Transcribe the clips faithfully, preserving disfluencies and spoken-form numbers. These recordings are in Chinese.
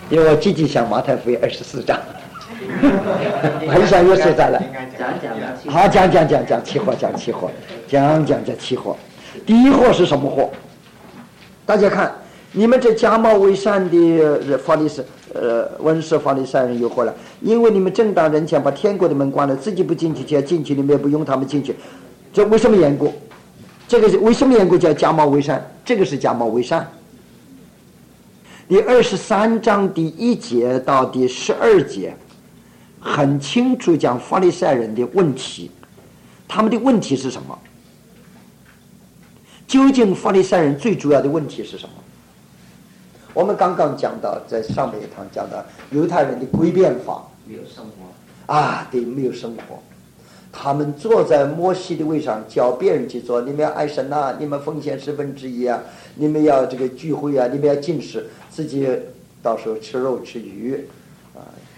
因为我积极想马太福音二十四章，很想又说在了。 讲讲好，讲讲讲讲期货，讲期货，讲讲讲期货。第一货是什么货？大家看，你们这假冒伪善的法利赛呃文士法利赛人有祸了，因为你们正当人前把天国的门关了，自己不进去，就要进去，你们也不用他们进去。这为什么缘故？这个是为什么缘故叫假冒伪善？这个是假冒伪善。第二十三章第一节到第十二节，很清楚讲法利赛人的问题。他们的问题是什么？究竟法利赛人最主要的问题是什么？我们刚刚讲到，在上面一堂讲到犹太人的诡辩法， 没有生活啊，对，没有生活。他们坐在摩西的位上，教别人去做。你们要爱神啊，你们奉献十分之一啊，你们要这个聚会啊，你们要禁食，自己到时候吃肉吃鱼啊。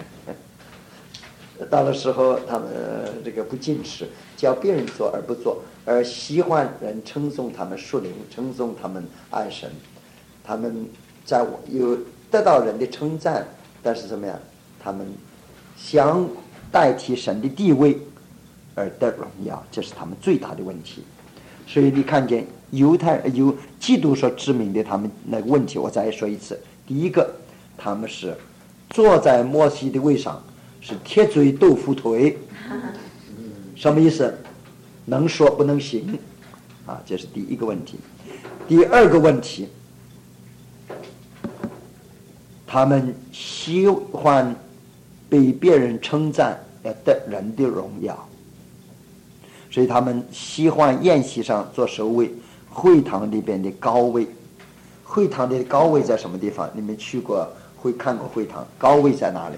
到了时候他们这个不禁食，教别人做而不做，而喜欢人称颂他们属灵，称颂他们爱神。他们在有得到人的称赞，但是怎么样？他们想代替神的地位而得荣耀，这是他们最大的问题。所以你看见犹太有基督所知名的他们那个问题，我再说一次。第一个，他们是坐在摩西的位上，是铁嘴豆腐腿，什么意思？能说不能行啊，这是第一个问题。第二个问题，他们喜欢被别人称赞，要得人的荣耀，所以他们喜欢宴席上做首位，会堂里边的高位。会堂的高位在什么地方？你们去过会看过会堂，高位在哪里？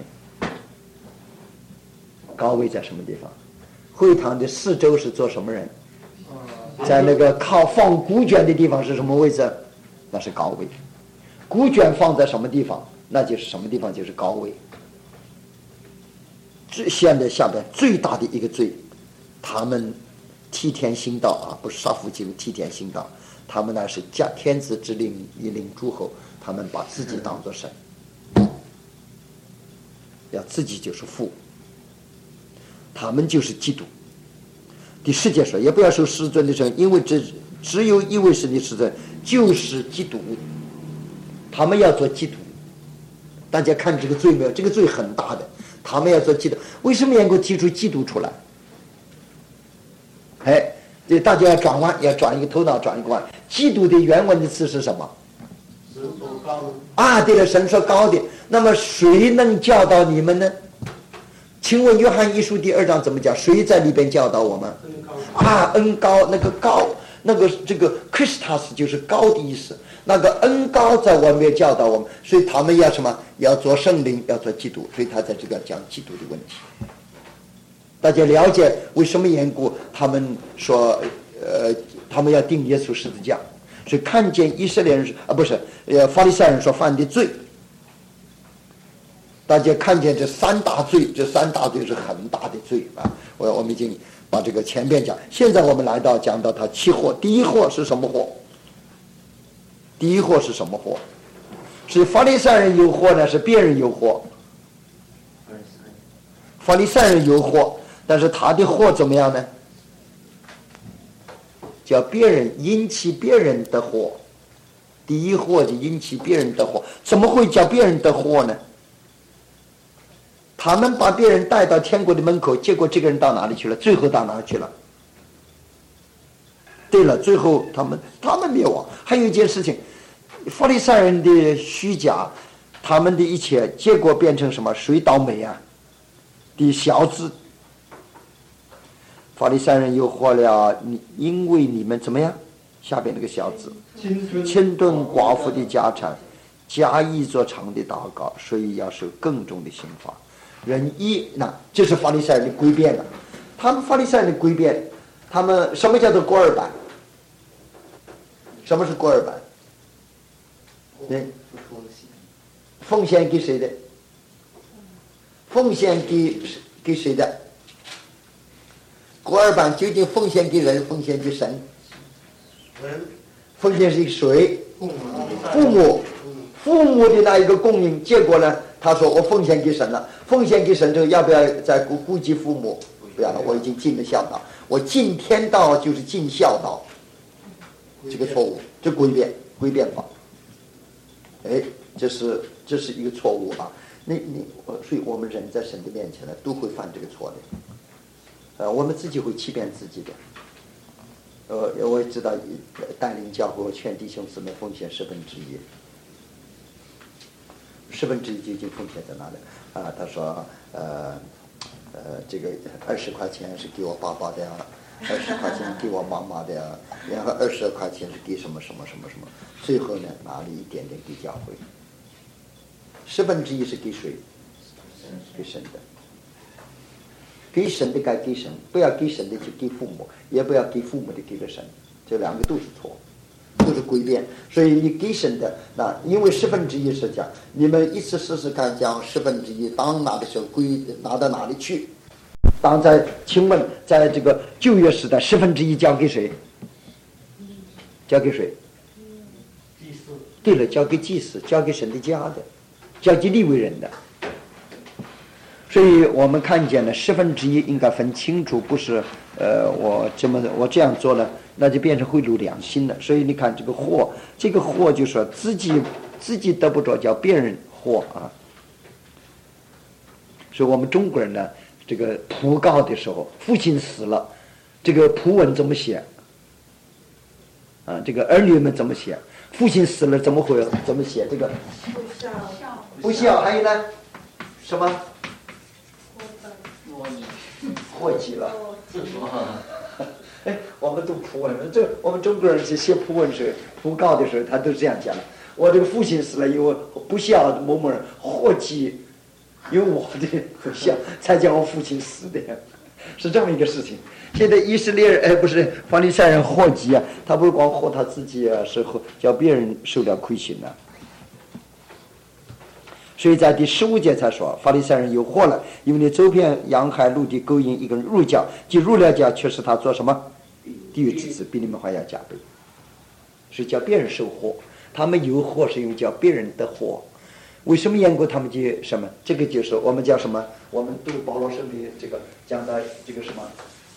高位在什么地方？会堂的四周是做什么人？在那个靠放古卷的地方是什么位置？那是高位。古卷放在什么地方？那就是什么地方就是高位。最现在下边最大的一个罪，他们替天行道啊，不是杀父祭替天行道，他们那是加天子之令以令诸侯，他们把自己当作神，要自己就是父，他们就是基督。第十节说，也不要受世尊的称，因为只只有一位是你世尊，就是基督。他们要做基督。大家看这个罪没有？这个罪很大的。他们要做基督，为什么能够提出基督出来？哎，对，大家要转弯，要转一个头脑，转一个弯。基督的原文的词是什么？ 神所高的啊，对了，神所高的。那么谁能教导你们呢？请问约翰一书第二章怎么讲？谁在里边教导我们？啊，恩高，那个高，那个这个 Christus 就是高的意思。那个恩高在外面教导我们，所以他们要什么？要做圣灵，要做基督，所以他在这个讲基督的问题。大家了解为什么缘故？他们说，呃，他们要定耶稣十字架，所以看见以色列人啊，不是，呃，法利赛人所犯的罪。大家看见这三大罪，这三大罪是很大的罪啊！我我们已经把这个前边讲，现在我们来到讲到他七祸，第一祸是什么祸？第一祸是什么祸？是法利赛人有祸呢，是别人有祸？法利赛人有祸，但是他的祸怎么样呢？叫别人引起别人的祸。第一祸就引起别人的祸，怎么会叫别人的祸呢？他们把别人带到天国的门口，结果这个人到哪里去了？最后到哪里去了？对了，最后他们他们灭亡。还有一件事情，法利赛人的虚假，他们的一切结果变成什么？谁倒霉啊？的小子，法利赛人又祸了，你因为你们怎么样？下边那个小子，侵吞寡妇的家产，加一作长的祷告，所以要受更重的刑罚。人一，那这是法利赛人的诡辩了。他们法利赛人的诡辩，他们什么叫做过尔版？什么是过尔版？对，奉献给谁的？奉献给给谁的？过尔版究竟奉献给人，奉献给神？奉献是谁？父母。 父母的那一个供应，结果呢，他说我奉献给神了，奉献给神之后要不要再顾顾及父母？不要了，我已经尽了孝道，我尽天道就是尽孝道，这个错误，这诡辩诡辩法，哎，这是这是一个错误啊！那你所以我们人在神的面前呢，都会犯这个错的，呃，我们自己会欺骗自己的。呃，我也知道带领教会劝弟兄姊妹奉献十分之一，十分之一就已经奉献在那里啊。他说，呃呃，这个二十块钱是给我爸爸的呀，二十块钱给我妈妈的呀，然后二十块钱是给什么什么什么什么，最后呢拿了一点点给教会，十分之一是给谁？给神的。给神的该给神，不要给神的去给父母，也不要给父母的给了神，这两个都是错，都是诡辩。所以你给神的那，因为十分之一是讲，你们一次试试看，将十分之一当拿的时候归拿到哪里去？当在请问，在这个旧约时代，十分之一交给谁？交给谁？ 祭司。 对了，交给祭司，交给神的家的，交给利未人的。所以我们看见了十分之一应该分清楚，不是呃我这么我这样做了，那就变成贿赂良心了。所以你看这个祸，这个祸就说自己自己得不着，叫别人祸啊。所以我们中国人呢，这个讣告的时候，父亲死了，这个讣文怎么写？啊，这个儿女们怎么写？父亲死了怎么会怎么写？这个不孝， 不孝，还有呢，什么？祸及了，哎，我们读讣文，这我们中国人是写讣文时，讣告的时候，他都这样讲。我这个父亲死了，因为不孝某某人祸及，因为我的不孝，才叫我父亲死的，是这么一个事情。现在以色列人，哎，不是法利赛人祸及啊，他不是光祸他自己啊，是叫别人受了亏损啊。所以在第十五节才说，法利赛人有祸了，因为你走遍洋海陆地，勾引一个人入教，即入了教，却是他做什么？地狱之子，比你们还要加倍，是叫别人受祸。他们有祸是因为叫别人得祸。为什么严格他们就什么？这个就是我们叫什么？我们读保罗圣经这个讲到这个什么？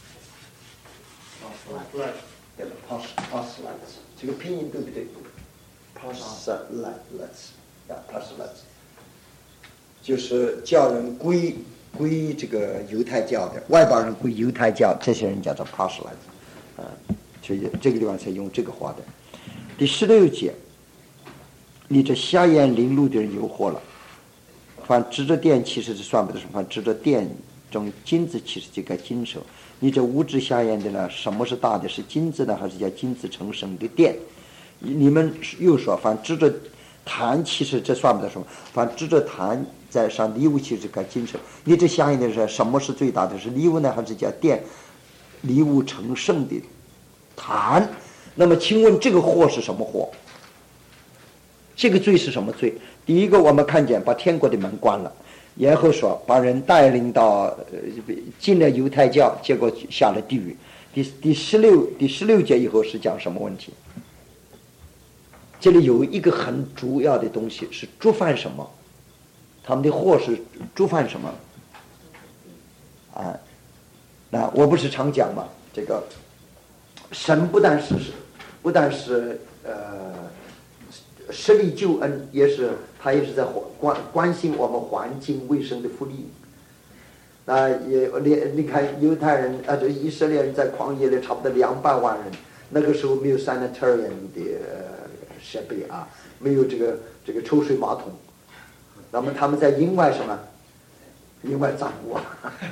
对了 ，proselytes， 这个拼音对不对 ？proselytes， 呀 ，proselytes。就是叫人归归这个犹太教的，外邦人归犹太教，这些人叫做 proselytes， 啊，所以这个地方才用这个话的。第十六节，你这瞎眼lin路的人有祸了。凡指着殿其实是算不得什么，凡指着殿中金子其实就该金手。你这无知瞎眼的呢，什么是大的？是金子呢，还是叫金子成圣的殿？你们又说，凡指着坛其实这算不得什么，凡指着坛在上礼物其实该金手。你这相应的是什么是最大的？是礼物呢，还是叫殿礼物成圣的坛？那么请问这个祸是什么祸？这个罪是什么罪？第一个我们看见把天国的门关了，然后说把人带领到呃进了犹太教，结果下了地狱。第第十六第十六节以后是讲什么问题？这里有一个很主要的东西是触犯什么？他们的祸是触犯什么？啊，那我不是常讲嘛，这个神不但是不但是呃设立救恩，也是他也是在关关心我们环境卫生的福利。那也连你看犹太人啊，这以色列人在旷野里差不多两百万人，那个时候没有 sanitarian 的、呃、设备啊，没有这个这个抽水马桶。那么他们在营外什么？营外掌握。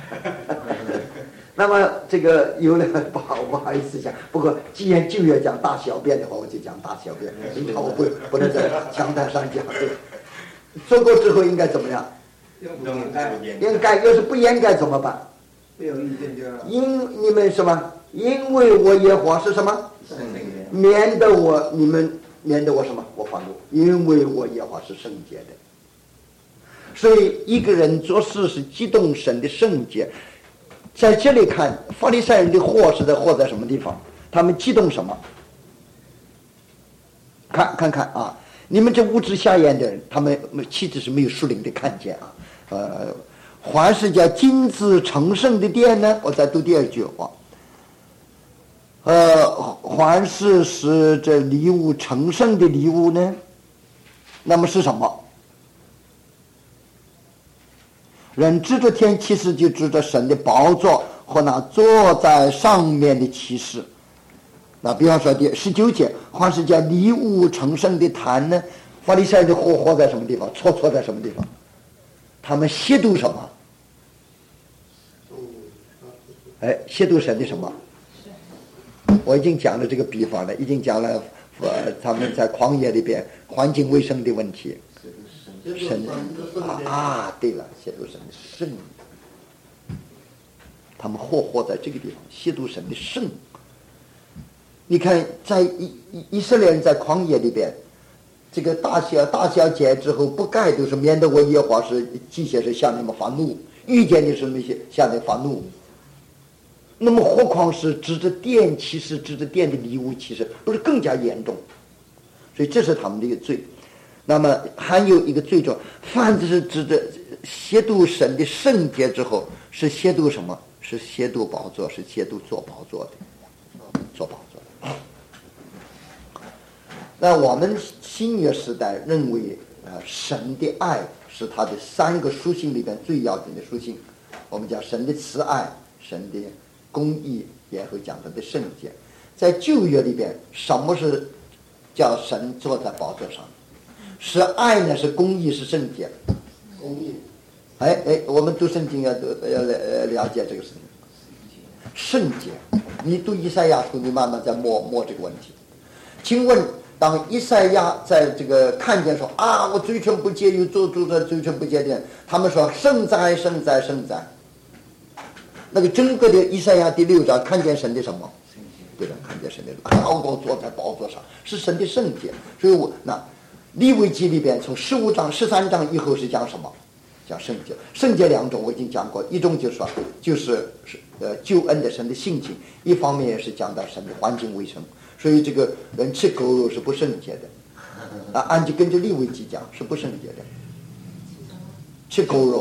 那么这个有了不好不好意思讲，不过既然就要讲大小便的话，我就讲大小便。你看我不不能在讲台上讲。做过之后应该怎么样？ 掩盖， 掩盖。要是不掩盖怎么办？ 没有意见就因你们什么？因为我耶和华是什么？免得我你们免得我什么？我发怒，因为我耶和华是圣洁的。所以一个人做事是激动神的圣洁。在这里看，法利赛人的祸是在祸在什么地方？他们激动什么？看看看啊！ 你们这无知瞎眼的人，他们其实是没有属灵的看见啊。呃，还是叫金子成圣的殿呢？我再读第二句话。呃，还是是这礼物成圣的礼物呢？那么是什么？人指着天，其实就指着神的宝座和那坐在上面的骑士。那比方说第十九节，还是叫礼物成圣的坛呢？法利赛人的活活在什么地方？错错在什么地方？他们亵渎什么？哎，亵渎神的什么？我已经讲了这个比方了，已经讲了，呃，他们在旷野里边环境卫生的问题。神啊啊，对了，亵渎神的圣，他们活活在这个地方，亵渎神的圣。你看，在以以色列人在旷野里边，这个大小大小节之后不盖，都是免得我耶和华是机械是向你们发怒，遇见的是那些向你发怒。那么何况是指着殿，其实指着殿的礼物，其实不是更加严重。所以这是他们的一个罪。那么还有一个罪状，凡是指着亵渎神的圣洁之后，是亵渎什么？是亵渎宝座，是亵渎做宝座的，做宝座的。那我们新约时代认为，呃，神的爱是他的三个属性里边最要紧的属性。我们讲神的慈爱，神的公义，也会讲他的圣洁。在旧约里边，什么是叫神坐在宝座上？是爱呢？是公义？是圣洁？公义。哎哎，我们读圣经要要了了解这个事情。圣洁，你读以赛亚书，你慢慢在摸摸这个问题。请问，当以赛亚在这个看见说啊，我嘴唇不洁，有做主的嘴唇不洁的，他们说圣哉圣哉圣哉。那个整个的以赛亚第六章看见神的什么？对了，看见神的高高坐在宝座上，是神的圣洁。所以我那利未记里边从十五章十三章以后是讲什么？讲圣洁。圣洁两种我已经讲过，一种就是说就是呃救恩的神的性情，一方面也是讲到神的环境卫生。所以这个人吃狗肉是不圣洁的啊，按就跟着利未记讲是不圣洁的，吃狗肉。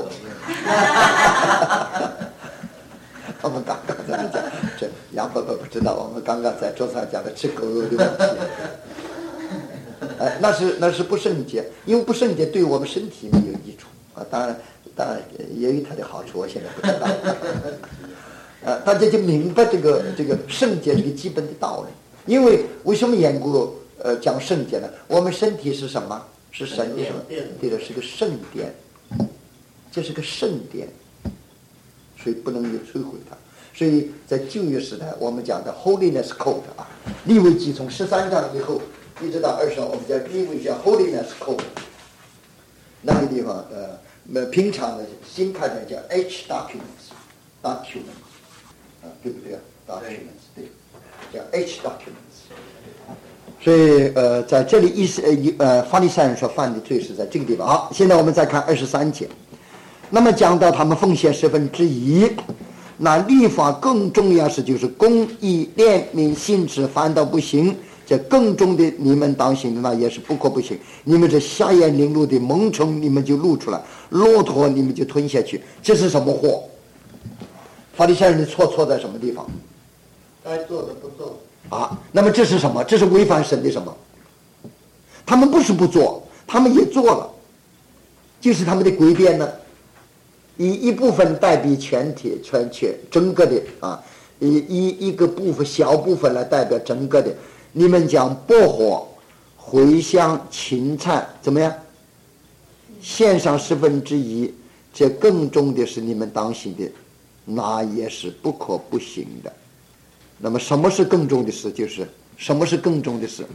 我们刚刚在讲这杨伯伯不知道，我们刚刚在桌上讲的吃狗肉的问题。哎，那是那是不圣洁，因为不圣洁对我们身体没有益处啊。当然，当然也有它的好处，我现在不知道。呃，大家就明白这个这个圣洁这个基本的道理。因为为什么严格呃讲圣洁呢？我们身体是什么？是神的什么？对的，是个圣殿，这是个圣殿，所以不能有摧毁它。所以在旧约时代，我们讲的 Holiness Code 啊，利未记从十三章以后一直到二十章，我们叫利未叫 Holiness Code。那个地方呃，平常的新开的叫 H documents documents 啊，对不对啊 ？documents 对。叫 H documents， 所以呃，在这里意思呃呃，法利赛人所犯的罪是在这个地方。好，现在我们再看二十三节。那么讲到他们奉献十分之一，那律法更重要是就是公义、怜悯、信实，反倒不行。这更重的你们当行的那也是不可不行。你们这瞎眼灵路的蒙虫，你们就露出来；骆驼你们就吞下去。这是什么祸？法利赛人的错错在什么地方？该做的不做啊，那么这是什么？这是违反神的什么？他们不是不做，他们也做了，就是他们的诡辩呢，以一部分代表全体、全全整个的啊，以一一个部分小部分来代表整个的。你们讲薄荷、茴香、芹菜怎么样？献上十分之一，这更重的是你们当行的，那也是不可不行的。那么什么是更重的事？就是什么是更重的事？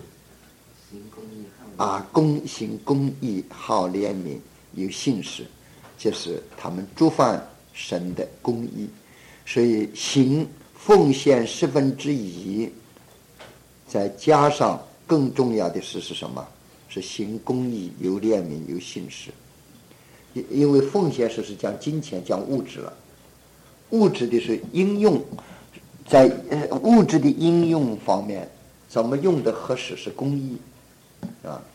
啊，公行公义，好怜悯，有信实，这是他们触犯神的公义。所以行奉献十分之一，再加上更重要的事是什么？是行公义，有怜悯，有信实。因为奉献是是讲金钱，讲物质了，物质的是应用。在物质的应用方面，怎么用的合适是公义啊，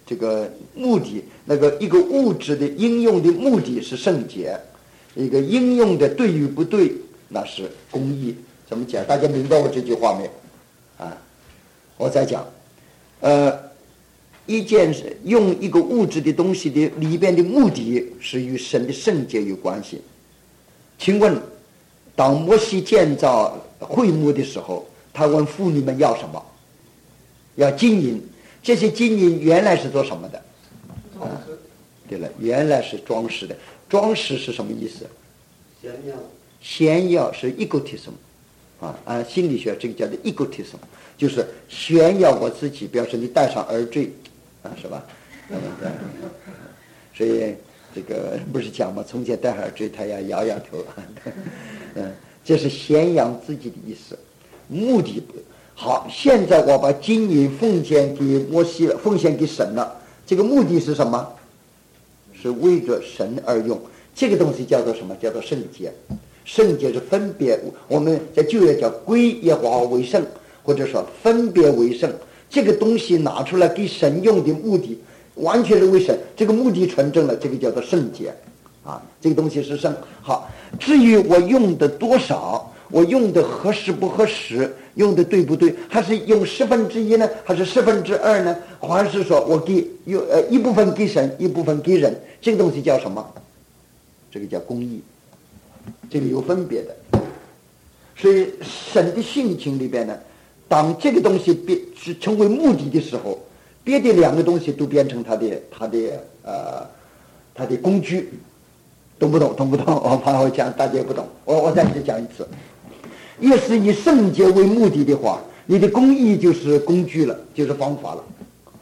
这个目的，那个一个物质的应用的目的是圣洁，一个应用的对与不对那是公义。怎么讲？大家明白我这句话没有？啊，我再讲，呃，一件是用一个物质的东西的里边的目的是与神的圣洁有关系。请问，当摩西建造会幕的时候，他问妇女们要什么？要金银。这些金银原来是做什么的？啊，对了，原来是装饰的。装饰是什么意思？ 炫耀。 炫耀是 egotism， 啊，按心理学这个叫做 egotism， 就是炫耀我自己，表示你戴上耳坠，啊，是吧？嗯，对。所以这个不是讲吗？从前戴耳坠，他要摇摇头，嗯，这是宣扬自己的意思，目的。好，现在我把金银奉献给摩西了，奉献给神了。这个目的是什么？是为着神而用。这个东西叫做什么？叫做圣洁。圣洁是分别，我们在旧约叫归耶和华为圣，或者说分别为圣。这个东西拿出来给神用的目的，完全是为神。这个目的纯正了，这个叫做圣洁。啊，这个东西是圣。好，至于我用的多少，我用的合适不合适，用的对不对，还是用十分之一呢，还是十分之二呢？还是说我给有呃一部分给神，一部分给人？这个东西叫什么？这个叫公义，这个有分别的。所以神的性情里边呢，当这个东西变是成为目的的时候，别的两个东西都变成他的他的呃他的工具。懂不懂？懂不懂？我怕我讲大家也不懂，我我再给你讲一次。越是以圣洁为目的的话，你的公义就是工具了，就是方法了。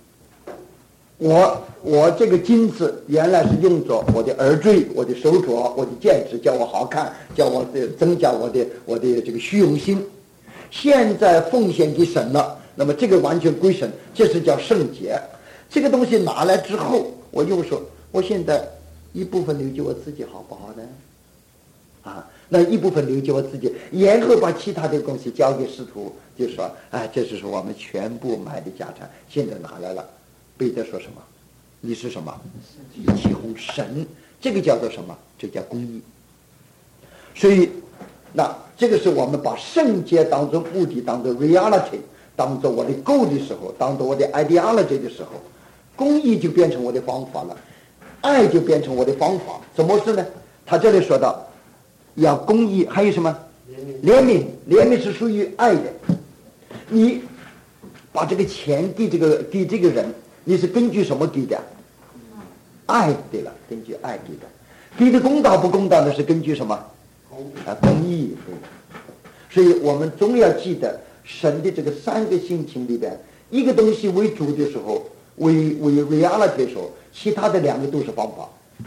我我这个金子原来是用作我的耳坠、我的手镯、我的戒指，叫我好看，叫我的增加我的我的这个虚荣心。现在奉献给神了，那么这个完全归神，这是叫圣洁。这个东西拿来之后，我又说，我现在一部分留给我自己，好不好呢？啊，那一部分留给我自己，然后把其他的东西交给使徒，就说，哎，这就是我们全部买的家产，现在拿来了。彼得说什么？你是什么？一起哄神，这个叫做什么？这叫公义。所以，那这个是我们把圣洁当作目的，当作 reality， 当作我的 goal 的时候，当作我的 ideology 的时候，公义就变成我的方法了，爱就变成我的方法。怎么是呢？他这里说到要公义，还有什么？怜悯，怜悯是属于爱的。你把这个钱给这个给这个人，你是根据什么给的？爱，对了，根据爱给的。给的公道不公道的是根据什么？啊，公义。对。所以我们总要记得神的这个三个性情里边，一个东西为主的时候，为为 reality 的时候，其他的两个都是方法。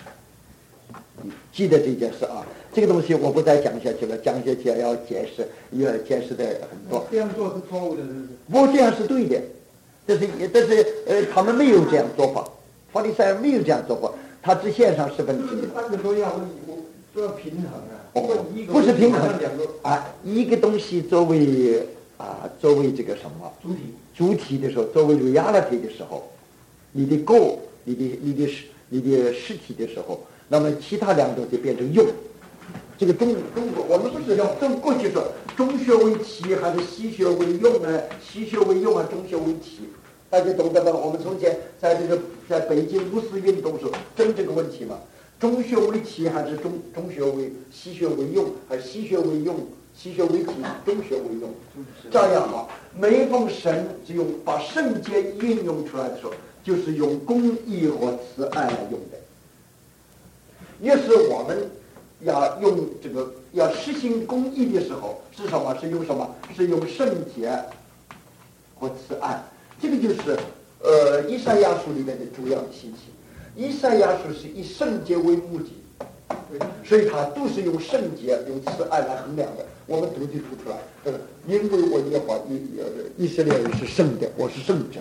记得这件事啊，这个东西我不再讲下去了，讲下去要解释，要解释的很多。 这样做是错误的，是不是？ 不，这样是对的，但是但是呃，他们没有这样做法，法利赛人没有这样做法，他只献上十分之一。 三个都要，都要平衡啊。 哦，不是平衡啊，一个东西作为啊作为这个什么主体主体的时候，作为 reality 的时候，你的 goal， 你的你的你的实体的时候，那么其他两种就变成用。这个中中国我们不是中过去说中学为体还是西学为用呢？西学为用还是中学为体？大家懂得吧？我们从前在这个在北京五四运动时候争这个问题嘛。中学为体还是中中学为西学为用，还是西学为用西学为体，中学为用？这样啊，每逢神只用把圣洁运用出来的时候，就是用公义和慈爱来用的。越是我们要用这个要实行公义的时候，是什么？是用什么？是用圣洁和慈爱。这个就是呃以赛亚书里面的主要的信息。以赛亚书是以圣洁为目的，所以它都是用圣洁、用慈爱来衡量的。我们读就读出来，呃，因为我耶和华以以色列人是圣的，我是圣者。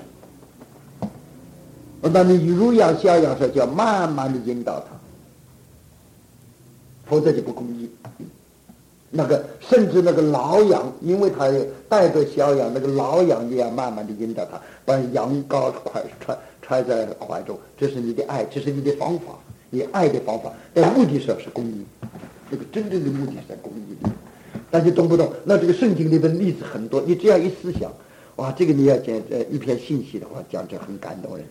那你如羊小羊说，就要慢慢的引导他，否则就不公义。那个甚至那个老羊，因为他带着小羊，那个老羊也要慢慢的引导他，把羊羔穿穿揣在怀中，这是你的爱，这是你的方法，你爱的方法，但目的上是公益，这个真正的目的是在公益里。大家懂不懂？那这个圣经里的例子很多，你只要一思想，哇，这个你要讲呃一篇信息的话，讲这很感动人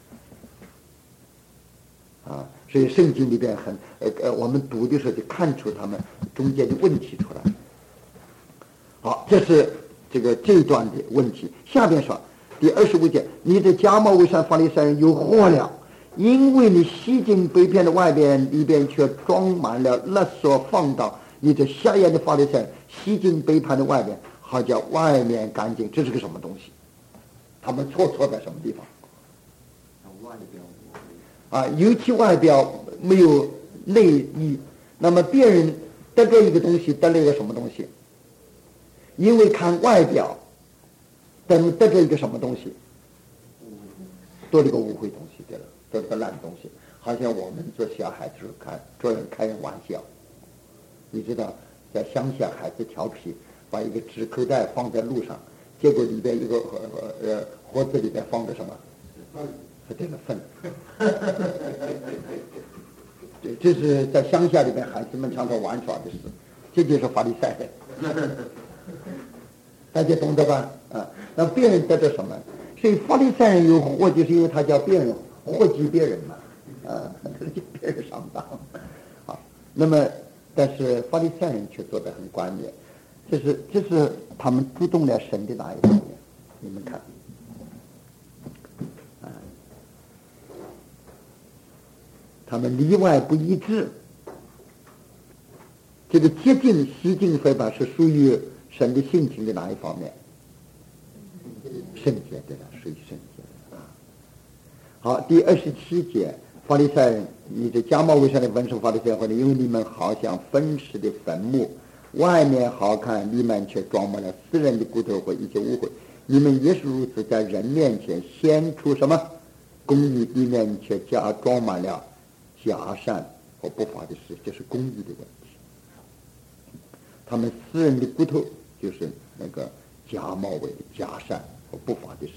的，啊，所以圣经里边很呃呃，我们读的时候就看出他们中间的问题出来。好，这是这个这一段的问题。下边说第二十五节，你的假冒伪善法利赛人有祸了，因为你洗净杯片的外边，里边却装满了勒索放荡。你这瞎眼的法利赛人洗净杯盘的外边，好叫外面干净。这是个什么东西？他们错错在什么地方？ 外表啊，尤其外表没有内意。那么别人得着一个东西，得了一个什么东西？因为看外表，等得着一个什么东西？多了一个误会东西，对了，得了个烂东西。好像我们做小孩子看做人开人玩笑。你知道，在乡下孩子调皮，把一个纸口袋放在路上，结果里边一个呃呃盒子里边放个什么？对了，粪。对，这是在乡下里边孩子们常常玩耍的事，这就是法利赛人。大家懂得吧？啊，那别人得着什么？所以法利赛人有祸，就是因为他叫别人祸及别人嘛，啊，给别人上当。好，那么。但是法利赛人却做得很冠冕，这是这是他们主动了神的哪一方面？你们看，啊，他们里外不一致。这个洁净、洗净、非法是属于神的性情的哪一方面？圣洁的了，属于圣洁的啊。好，第二十七节。法利赛人，你这假冒伪善的文书法利赛人，因为你们好像分尸的坟墓，外面好看，里面却装满了私人的骨头和一切污秽。你们也是如此，在人面前显出什么公义，里面却加装满了假善和不法的事，这是公义的问题。他们私人的骨头就是那个假冒伪的假善和不法的事。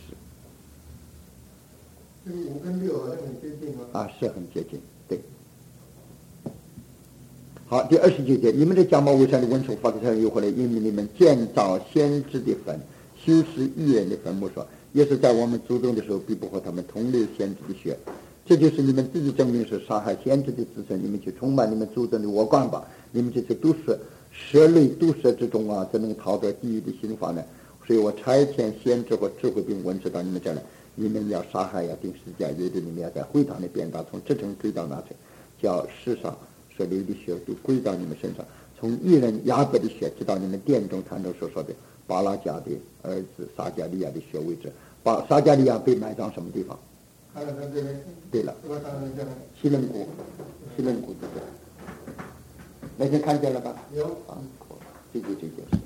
五跟六好像很接近啊。 啊，是很接近，对。好，第二十九节，你们的假冒伪善的文书法利赛人又回来，因为你们建造先知的坟，修饰义人的坟墓，说也是在我们祖宗的时候，必不和他们同流先知的血。这就是你们自己证明是杀害先知的子孙，你们去充满你们祖宗的恶贯吧。你们这些毒蛇、蛇类毒蛇之中啊，怎能逃得地狱的刑罚呢？所以我差遣先知和智慧并文士到你们这儿来。你们要杀害，要定十字架，有的你们要在会堂里鞭打，从这城追到那城，叫世上所流的血都归到你们身上。从一人雅各的血，直到你们殿中坛中所说的巴拉加的儿子撒加利亚的血为止。巴撒加利亚被埋葬什么地方？对了，西楞谷，西楞谷对不对？那天看见了吧？ 有啊，这就这件事。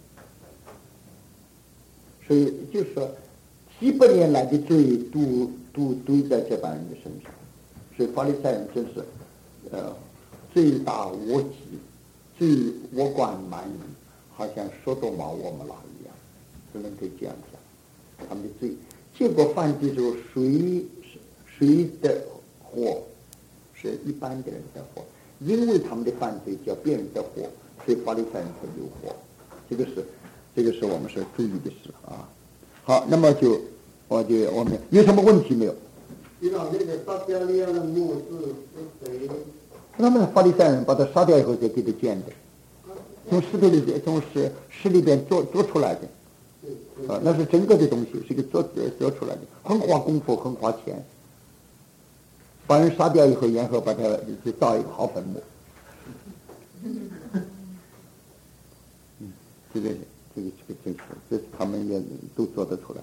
所以就是说。几百年来的罪都都堆在这帮人的身上，所以法利赛人真是，呃，罪大恶极，罪恶贯满盈，好像说多玛我们拉一样，只能够这样讲。他们的罪，结果犯罪之后，谁谁的祸，是一般的人的祸，因为他们的犯罪叫别人的祸，所以法利赛人才有祸。这个是，这个是我们所注意的事啊。好，那么就我就我们有什么问题没有？ 知道那个撒加利亚的墓是是谁？ 他们法利赛人把他杀掉以后再给他建的，从石头里边，从石石里边做做出来的，啊，那是整个的东西，是一个做做出来的，很花功夫，很花钱。把人杀掉以后，然后把他就造一个好坟墓。嗯，这个。这个这个真是，这是他们也都做得出来。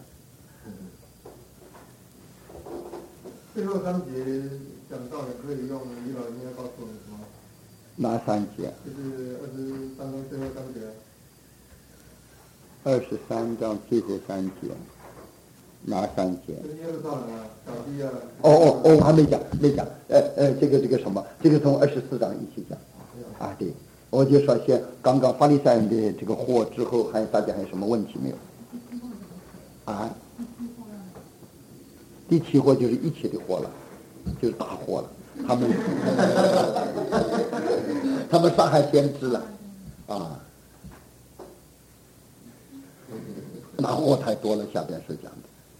最后三节讲到的可以用李老应该告诉我们什么？ 哪三节？ 就是二十三章最后三节。 二十三章最后三节，哪三节？ 耶路撒冷啊，小弟啊。 哦哦哦，我还没讲，没讲。呃呃，这个这个什么？这个从二十四章一起讲。啊，对。我就说些刚刚法利赛人的这个祸之后，还大家还有什么问题没有？啊？ 第七祸就是一切的祸了，就是大祸了。他们他们杀害先知了啊，那祸太多了。下边是讲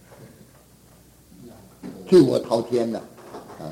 的，罪恶滔天了啊！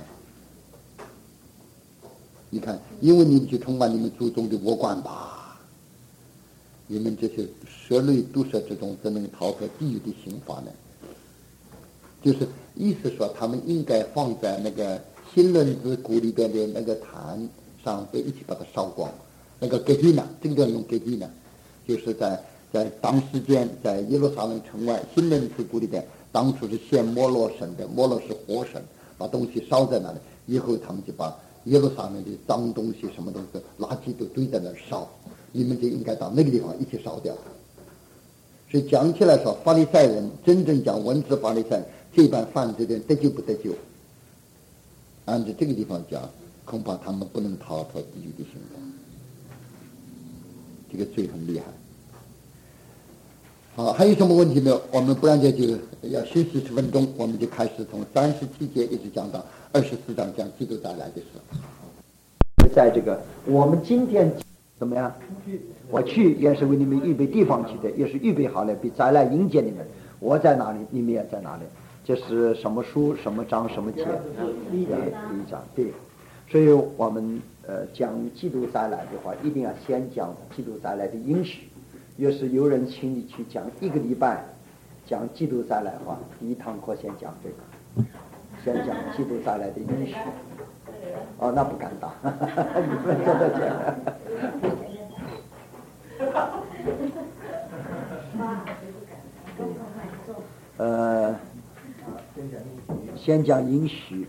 你看，因为你们去充满你们祖宗的恶贯吧，你们这些蛇类毒蛇之中，怎能逃脱地狱的刑罚呢？就是意思说，他们应该放在那个新轮子谷里边的那个坛上，被一起把它烧光。那个给地呢，这个叫用给地呢，就是在在当时间，在耶路撒冷城外新轮子谷里边，当初是献摩洛神的，摩洛是活神，把东西烧在那里，以后他们就把耶路撒冷的脏东西、什么东西、垃圾都堆在那儿烧，你们就应该到那个地方一起烧掉。所以讲起来说，法利赛人真正讲文字法利赛人，这般犯罪的人得救不得救？按照这个地方讲，恐怕他们不能逃脱地狱的刑罚。这个罪很厉害。好，还有什么问题没有？我们不然就就要休息十分钟，我们就开始从三十七节一直讲到二十四章，讲基督再来的事。 在这个我们今天怎么样？我去也是为你们预备地方去的，也是预备好了，比再来迎接你们。我在哪里，你们也在哪里。这是什么书、什么章、什么节？第一章，对。所以我们呃讲基督再来的话，一定要先讲基督再来的应许。要是有人请你去讲一个礼拜，讲基督再来的话，第一堂课先讲这个，先讲基督再来的应许。哦，那不敢当，你们真的讲。呃，先讲应许，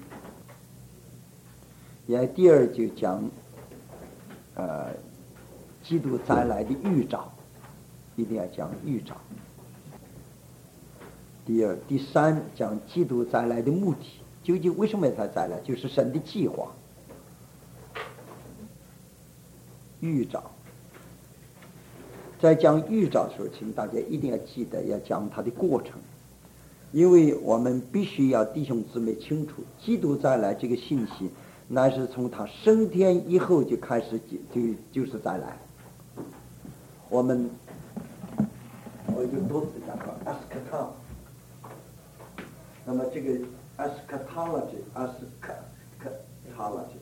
也第二就讲呃基督再来的预兆，一定要讲预兆。第二、第三讲基督再来的目的，究竟为什么他再来？就是神的计划。预兆，在讲预兆的时候，请大家一定要记得要讲它的过程，因为我们必须要弟兄姊妹清楚，基督再来这个信息，乃是从他升天以后就开始就就就是再来。我们我已经多次讲过 eschatology， 那么这个 eschatology eschatology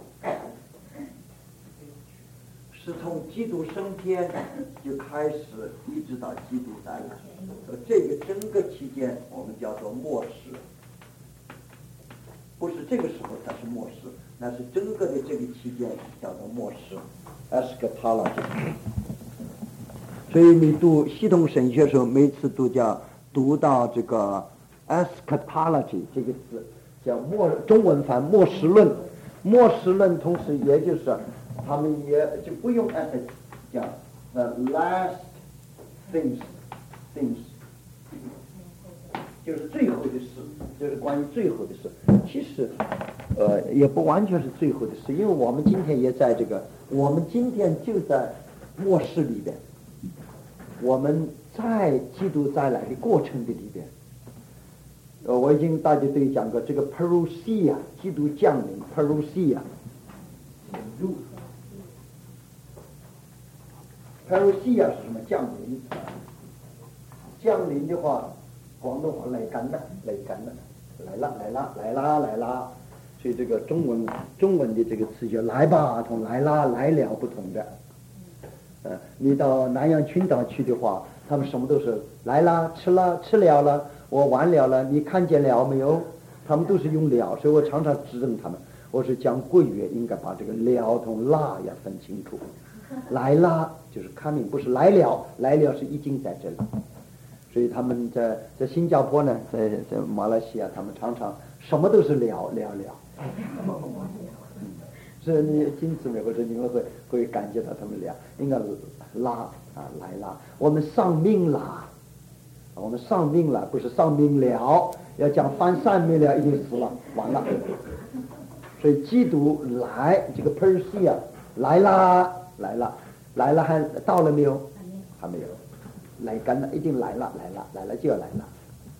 是从基督升天就开始，一直到基督再来，这个整个期间我们叫做末世，不是这个时候才是末世，那是整个的这个期间叫做末世 eschatology。 所以你读系统神学的时候，每次都叫读到这个 eschatology 这个字，叫末中文翻末世论，末世论同时也就是他们也就不用 ethics 讲 the last things things 就是最后的事，就是关于最后的事。其实呃也不完全是最后的事，因为我们今天也在这个，我们今天就在末世里边，我们在基督再来的过程的里边。呃，我已经大家都讲过这个 parousia， 基督降临 parousia。parousia 是什么？降临。降临的话，广东话来干了，来干了，来啦，来啦，来啦，来啦。所以这个中文中文的这个词叫来吧，同来啦、来了不同的。呃，你到南洋群岛去的话，他们什么都是来啦，吃了，吃了了，我完了了，你看见了没有？他们都是用了，所以我常常指正他们。我是讲国语，应该把这个了同啦要分清楚。来啦就是 coming， 不是来了，来了是已经在这里。所以他们在在新加坡呢，在在马来西亚，他们常常什么都是了了了。嗯，所以你金姊妹或者你们会会感觉到他们俩应该拉啊来啦，我们丧命啦，我们丧命了，不是丧命了，要讲犯丧命了，已经死了，完了。所以基督来这个 Persia 来啦，来了，来了还到了没有？还没有，来干了，已经来了，来了，来了就要来了。啊，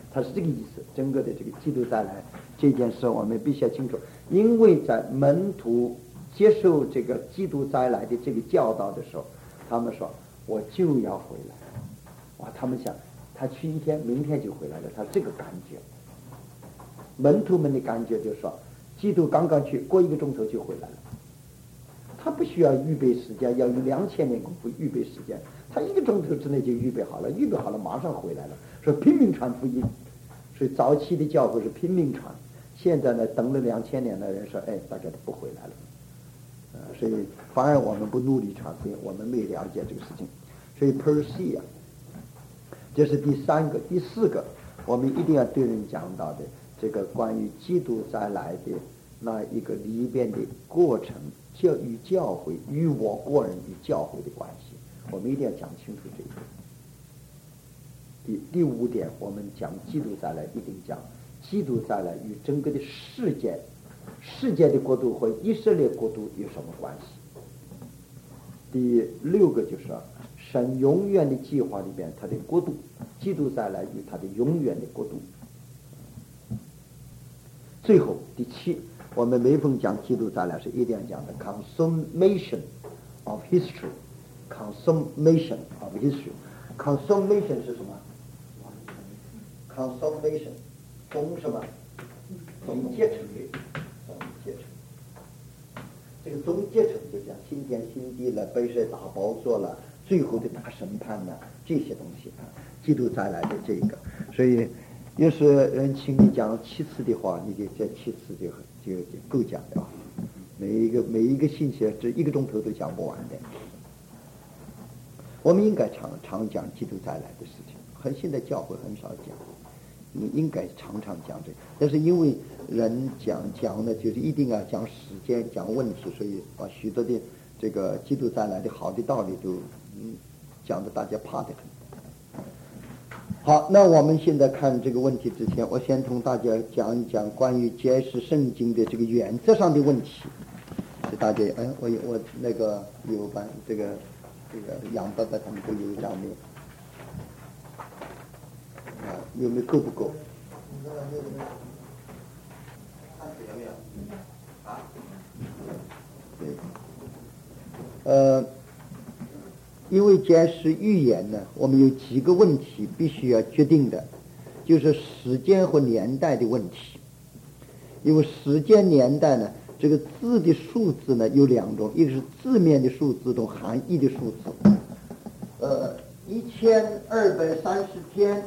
它是这个意思。整个的这个基督再来这件事，我们必须要清楚，因为在门徒接受这个基督再来的这个教导的时候，他们说我就要回来。哇，他们想他去一天，明天就回来了，他这个感觉。门徒们的感觉就是说，基督刚刚去，过一个钟头就回来了。他不需要预备时间，要有两千年功夫预备时间，他一个钟头之内就预备好了，预备好了马上回来了，说拼命传福音。所以早期的教会是拼命传，现在呢等了两千年的人说，哎，大家都不回来了。呃，所以反而我们不努力传福音，我们没了解这个事情。所以 Persia， 这是第三个，第四个，我们一定要对人讲到的这个关于基督再来的那一个里边的过程，教与教会与我个人与教会的关系，我们一定要讲清楚这一点。第第五点，我们讲基督再来，一定讲基督再来与整个的世界世界的国度和以色列国度有什么关系。第六个就是神永远的计划里边，他的国度，基督再来与他的永远的国度。最后第七，我们每逢讲基督再来是一定要讲的 consummation of history， consummation of history， consummation 是什么？ consummation 总什么？总结成的，总结成。这个总结成就讲新天新地了，白色大宝座了，最后的大审判呢，这些东西啊，基督再来的这个，所以要是人请你讲七次的话，你就这七次就就就够讲的啊。每一个每一个信息，这一个钟头都讲不完的。我们应该常常讲基督再来的事情，很现在教会很少讲，你应该常常讲这个。但是因为人讲讲呢，就是一定要讲时间、讲问题，所以把许多的这个基督再来的好的道理都嗯讲的大家怕得很。好，那我们现在看这个问题之前，我先同大家讲一讲关于解释圣经的这个原则上的问题。大家，哎，我有我那个有班这个这个杨伯伯他们都有一张没有？啊，有没有够不够？有没有？啊？对。呃。因为解释预言呢，我们有几个问题必须要决定的，就是时间和年代的问题。因为时间年代呢，这个字的数字呢有两种，一个是字面的数字同含义的数字。呃，一千二百三十天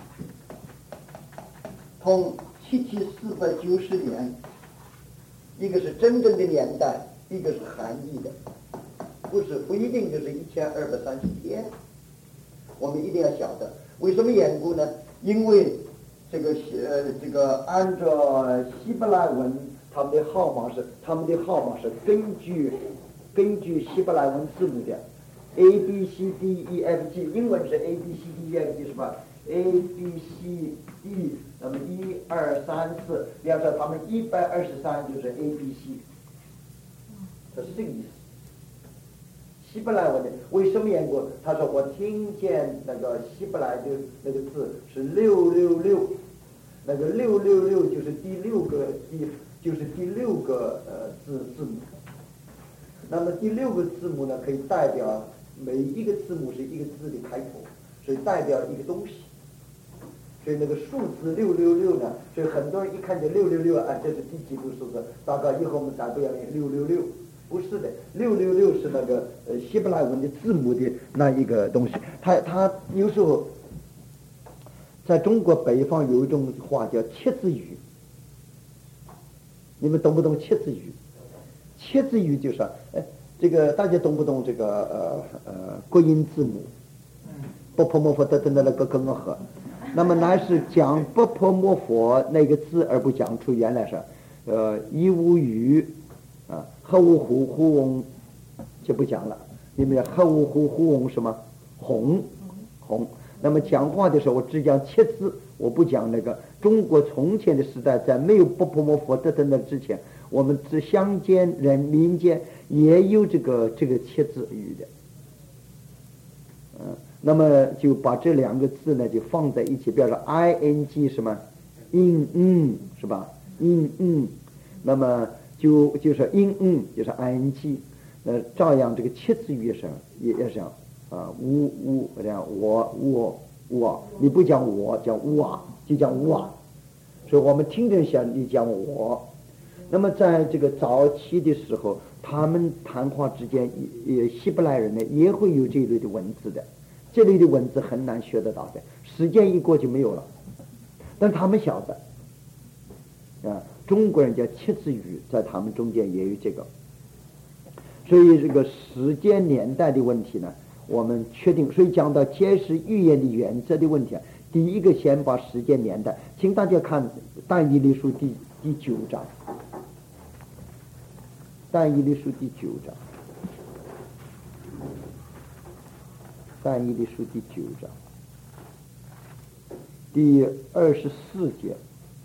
同七七四百九十年，一个是真正的年代，一个是含义的。不是不一定就是一千二百三十天，我们一定要晓得为什么缘故呢？因为这个呃这个按照希伯来文，他们的号码是他们的号码是根据根据希伯来文字母的 A B C D E F G， 英文是 A B C D E F G 是吧 ？A B C D， 那么一二三四，比方说他们一百二十三就是 A B C， 它是这个意思。希伯来文的为什么缘故？他说我听见那个希伯来的那个字是六六六，那个六六六就是第六个第就是第六个呃字字母。那么第六个字母呢，可以代表每一个字母是一个字的开头，所以代表一个东西。所以那个数字六六六呢，所以很多人一看见六六六啊，这是第几个数字？大概以后我们再不要用六六六。不是的，六六六是那个呃希伯来文的字母的那一个东西。它它有时候在中国北方有一种话叫切字语，你们懂不懂切字语？切字语就是哎，这个大家懂不懂这个呃呃国音字母？波破摩佛得等的那个跟我和，那么乃是讲波破摩佛那个字，而不讲出原来是呃一无语啊。何无虎虎翁就不讲了，因为何无虎虎翁什么红红。那么讲话的时候，我只讲切字，我不讲那个。中国从前的时代，在没有波婆摩佛得等等之前，我们这乡间人民间也有这个这个切字语的。嗯， 那么就把这两个字呢就放在一起，比如说 ing 什么 in 嗯是吧 in 嗯，那么就就是 in 嗯就是 ing， 那照样这个切词语也是也也是这样啊，呜呜这样我我我，你不讲我讲我就讲我，所以我们听着想你讲我。那么在这个早期的时候，他们谈话之间也希伯来人呢也会有这一类的文字的，这类的文字很难学得到的，时间一过就没有了，但他们晓得啊，中国人叫切词语，在他们中间也有这个，所以这个时间年代的问题呢，我们确定，所以讲到揭示预言的原则的问题啊，第一个先把时间年代，请大家看但以理书第第九章，但以理书第九章，但以理书第九章第二十四节，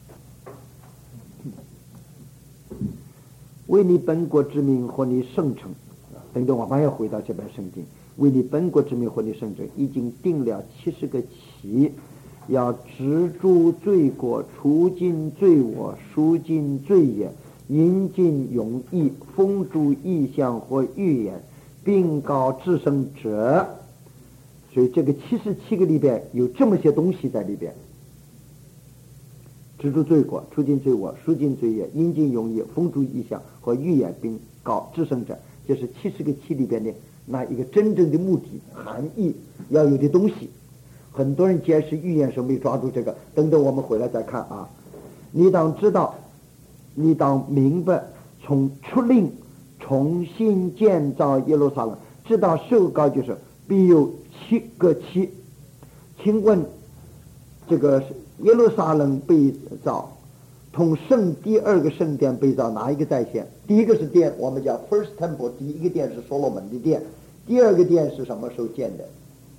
为你本国之名和你圣城，等等我们要回到这本圣经，为你本国之名和你圣城已经定了七十个期，要止住罪过，除尽罪恶，赎尽罪业，引进永义，封住异象和预言，并告至圣者。所以这个七十七个里边有这么些东西在里边，止住罪过，除尽罪恶，赎尽罪业，引进永义，封住异象和预言，并告至圣者，就是七十个期里边的那一个真正的目的含义要有的东西。很多人解释预言时没抓住这个，等等我们回来再看啊。你当知道，你当明白，从出令重新建造耶路撒冷，直到受膏就是必有七个期。请问这个耶路撒冷被造同圣第二个圣殿被造哪一个在先？第一个是殿，我们叫 first temple， 第一个殿是所罗门的殿，第二个殿是什么时候建的？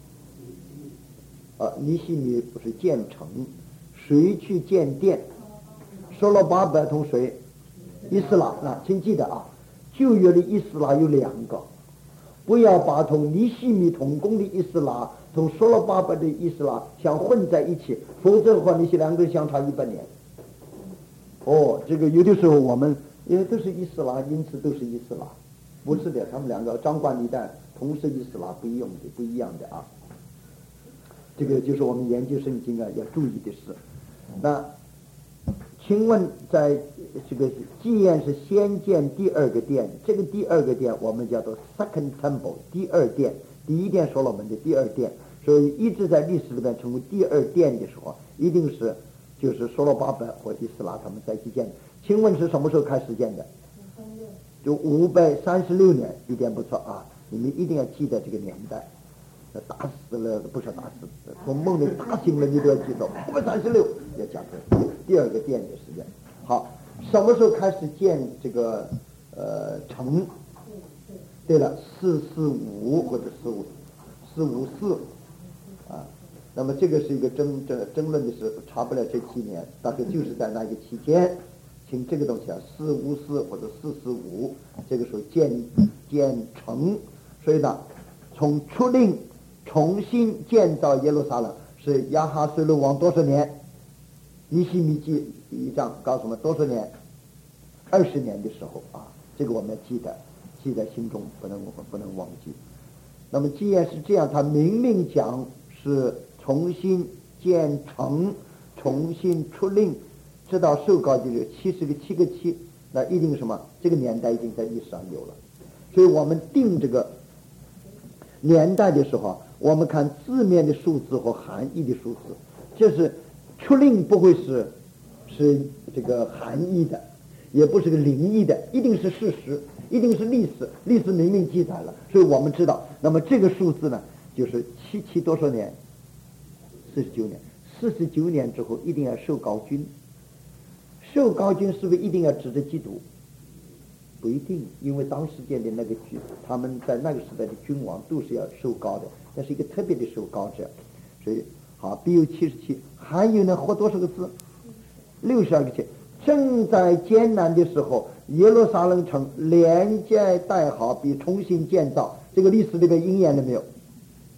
啊，尼希米不是建城，谁去建殿？所罗巴伯同谁？以斯拉。那请记得啊，旧约的以斯拉有两个，不要把同尼希米同工的以斯拉同所罗巴伯的以斯拉相混在一起，否则的话那些两个人相差一百年。哦，这个有的时候我们因为都是以斯拉，因此都是以斯拉，不是的，他们两个掌管一代同是以斯拉不一样的不一样的啊。这个就是我们研究圣经啊要注意的事。那请问在这个既然是先建第二个殿，这个第二个殿我们叫做 second temple， 第二殿，第一殿所罗门的第二殿，所以一直在历史里面成为第二殿的时候，一定是就是所罗巴伯和以斯拉他们在一起建的。请问是什么时候开始建的？就五百三十六年，一点不错啊！你们一定要记得这个年代。打死了不是打死，从梦里打醒了你都要记得，五百三十六要讲的第二个殿的时间。好，什么时候开始建这个呃城？对了，四四五或者四五四五四啊。那么这个是一个争争争论的时候，差不了这七年，大概就是在那个期间，请这个东西啊，四五四或者四四五，这个时候建建城，所以呢，从出令重新建造耶路撒冷是亚哈随鲁王多少年？尼希米记一章告诉我们多少年？二十年的时候啊，这个我们要记得，记在心中，不能不能忘记。那么既然是这样，他明明讲是重新建城，重新出令，直到受膏就是七十个七个七，那一定什么？这个年代已经在历史上有了。所以我们定这个年代的时候，我们看字面的数字和含义的数字，这是出令不会是是这个含义的，也不是个灵异的，一定是事实，一定是历史，历史明明记载了，所以我们知道，那么这个数字呢，就是七七多少年？四十九年，四十九年之后一定要受膏君，受膏君是不是一定要指着基督？不一定，因为当时间的那个君，他们在那个时代的君王都是要受膏的，那是一个特别的受膏者，所以好，必有七十七，还有呢，活多少个字？六十二个字。正在艰难的时候，耶路撒冷城连接带好，比重新建造，这个历史里面应验了没有？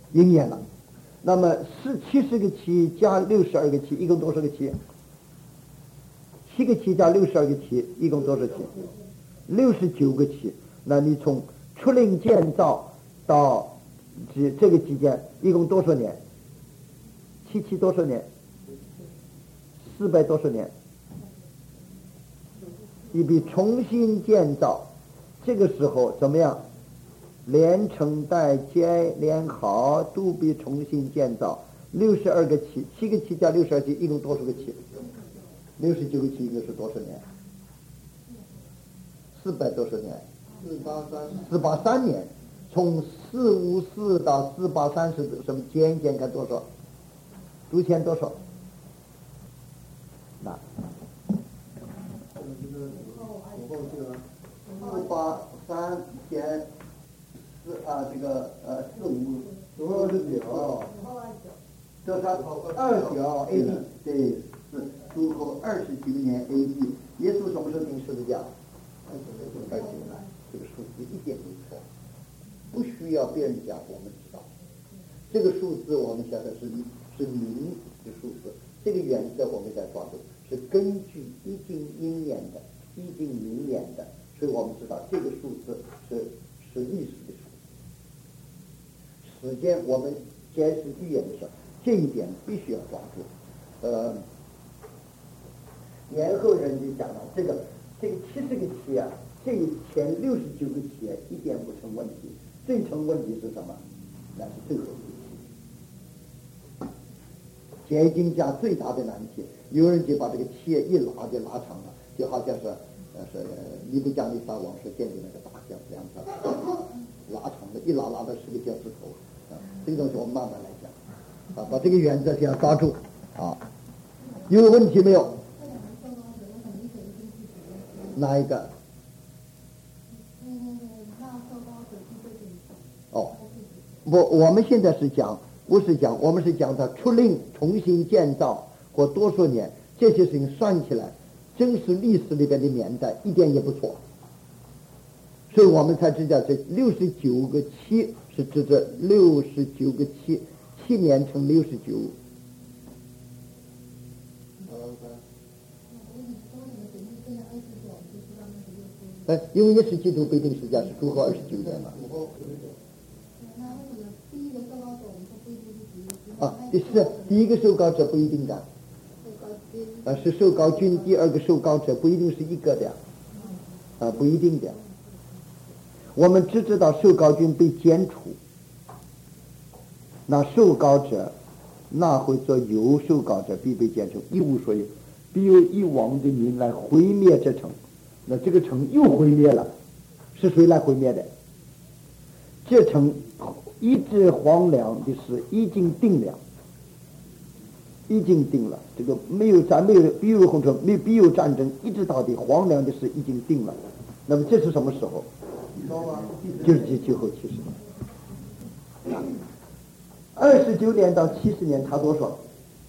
应验了。那么是七十个七加六十二个七，一共多少个七？七个七加六十二个七，一共多少七？六十九个七。那你从出令建造到这这个期间，一共多少年？七七多少年？四百多少年？你比重新建造，这个时候怎么样？连成带接连好都比重新建造，六十二个七，七个七加六十二七，一共多少个七？六十九个七，一个是多少年？四百多少年？ 四八三， 四八三年，从四五四到四八三是什么减减看多少？读签多少？那四八三减四啊，这个呃四五多十九，这是二九 A D 对是主后二十九年 A D， 耶稣什么时候定十字架？二九年，这个数字一点没错，不需要别人讲，我们知道。这个数字我们晓得是是零的数字，这个原则我们在抓住，是根据已经应验的、已经明验的，所以我们知道这个数字是是历史的数字。时间我们解释预言的时候，这一点必须要抓住。呃，年后人就讲了，这个这个七十个七啊，这前六十九个七一点不成问题，最成问题是什么？那是最后一个期。解经家最大的难题，有人就把这个七一拉就拉长了，就好像是呃是尼布甲尼撒王是建立那个大象两条拉长的，一拉拉到十个脚趾头啊，这个东西我们慢慢来讲啊，把这个原则先要抓住啊。有问题没有？哪一个？哦，我我们现在是讲，不是讲，我们是讲他出令重新建造或多少年，这些事情算起来，真是历史里边的年代一点也不错。所以我们才知道这六十九个七是指着六十九个七，七年乘六十九。哎，因为也是基督规定时间是主后二十九年嘛。啊，第四，第一个受膏者不一定的，啊是受膏君，第二个受膏者不一定是一个的，啊不一定的。我们只知道受膏君被剪除，那受膏者那会做有受膏者必被剪除，一无所有，必有一王的民来毁灭这城。那这个城又毁灭了，是谁来毁灭的？这城一直荒凉的事已经定了，已经定了。这个没有战，没有必有红尘，没有必有战争，一直到底荒凉的事已经定了。那么这是什么时候？就是这最后七十年。二十九年到七十年差多少？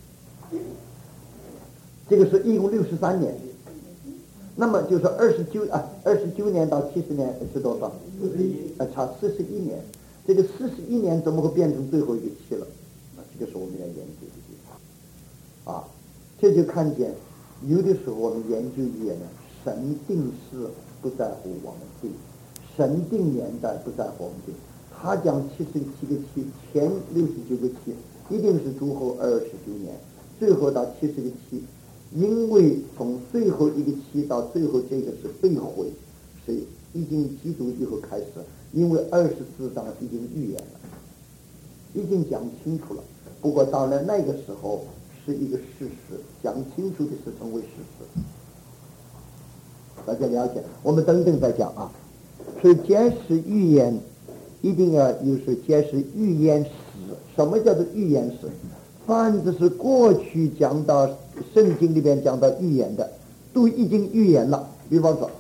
这个是一共六十三年。那么就是二十九啊，二十九年到七十年是多少？四十一啊，差四十一年。这个四十一年怎么会变成最后一个期了？啊，这个是我们要研究的地方。啊，这就看见有的时候我们研究预言呢，神定事不在乎我们定，神定年代不在乎我们定。他讲七十七个期，前六十九个期，一定是主后二十九年，最后到七十个期。因为从最后一个期到最后这个是被毁，是已经基督以后开始，因为二十四章已经预言了，已经讲清楚了。不过到了那个时候是一个事实，讲清楚的是成为事实，大家了解。我们等等再讲啊。所以解释预言一定要有时解释预言史。什么叫做预言史？凡只是过去讲到圣经里边讲到预言的，都已经预言了。比方说，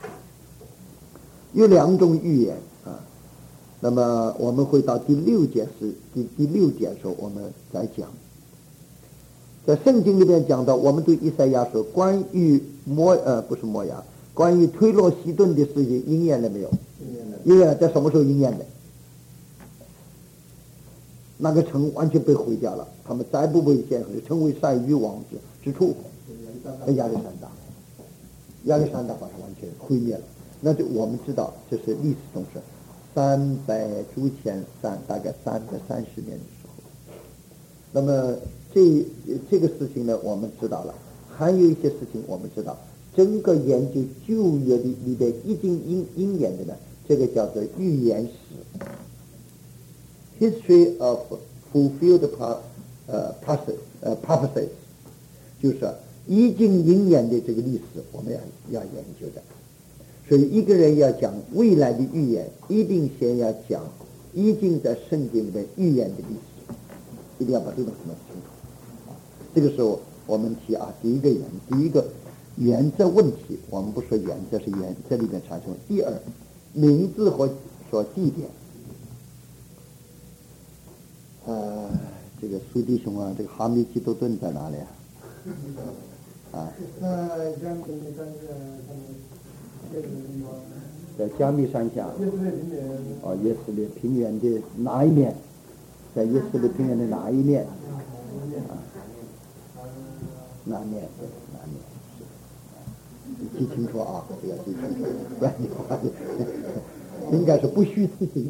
有两种预言啊。那么我们会到第六节是第第六节的时候，我们再讲。在圣经里边讲到，我们对以赛亚说，关于摩呃不是摩亚，关于推罗西顿的事情应验了没有？应验了。应验了，在什么时候应验的？ 那个城完全被毁掉了，他们再不为建设，成为塞域王之之处。亚历山大，亚历山大把它完全毁灭了。那就我们知道，这是历史中是三百主前三大概三百三十年的时候。那么这这个事情呢，我们知道了。还有一些事情我们知道，整个研究旧约里里边一定应应验的呢，这个叫做预言史 （history of fulfilled pro 呃 prophecy 呃 prophecies），就是说已经应验的这个历史，我们要要研究的。所以一个人要讲未来的预言，一定先要讲已经在圣经里面预言的历史，一定要把这个东西弄清楚。这个时候我们提啊，第一个原第一个原则问题，我们不说原则是原则里面产生。第二，名字和说地点。呃，这个苏弟兄啊，这个哈密基多顿在哪里啊？啊？ 在江米山下，他们这个地方。 在加密山下。 耶斯列平原。 哦，耶斯列平原的哪一面？在耶斯列平原的哪一面？啊？南面，对，南面是。记清楚啊，这个记清楚，不然的话，应该是不虚此行。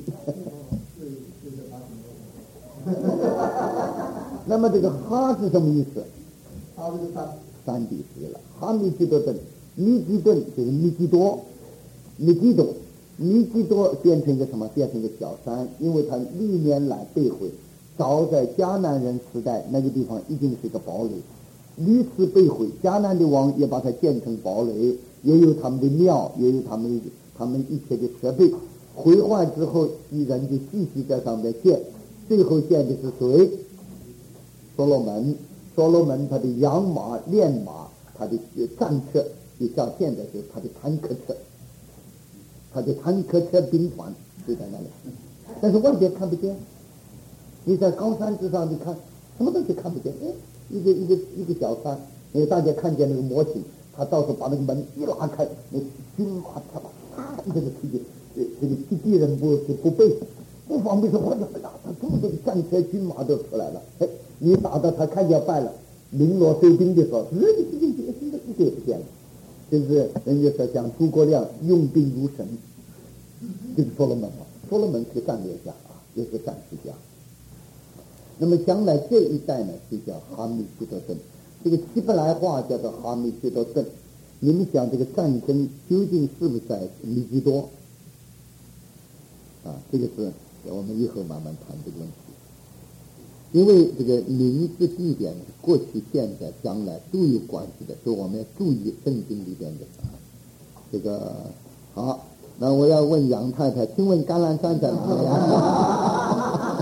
那么这个哈是什么意思？ 哈是山， 山的意思了。哈密基多顿，密基顿就是密基多，密基多，密基多变成一个什么？变成一个小山，因为它历年来被毁。早在迦南人时代，那个地方已经是一个堡垒。屡次被毁，迦南的王也把它建成堡垒，也有他们的庙，也有他们他们一切的设备。毁坏之后，人就继续在上面建，最后建的是谁？所罗门。所罗门他的养马、练马，他的战车，就像现在是他的坦克车，他的坦克车兵团就在那里，但是外边看不见。你在高山之上，你看什么东西看不见？哎。一个一个一个小山，那个大家看见那个模型，他到时候把那个门一拉开，那军马他把啪一下子推进，这这个敌敌人不不备，不防备说我怎么打他，这么多的战车军马都出来了，哎，你打到他看见败了，鸣锣收兵的时候，人家直接一个一个也不见了，就是人家说讲诸葛亮用兵如神，就是所罗门嘛，所罗门是个战略家啊，也是个战士家。那么将来这一代呢，就叫哈密基多顿，这个希伯来话叫做哈密基多顿。你们想这个战争究竟是不是在密基多？啊，这个是我们以后慢慢谈这个问题。因为这个名字、地点，过去、现在、将来都有关系的，所以我们要注意圣经里边的。这个好，那我要问杨太太，请问橄榄山在哪里啊？